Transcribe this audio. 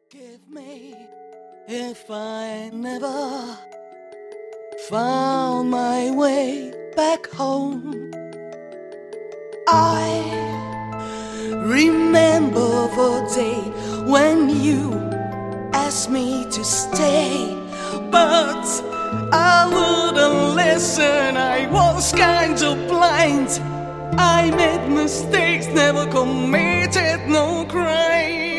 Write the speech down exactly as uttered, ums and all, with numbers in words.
Forgive me if I never found my way back home. I remember the day when you asked me to stay, but I wouldn't listen. I was kind of blind. I made mistakes, never committed no crime.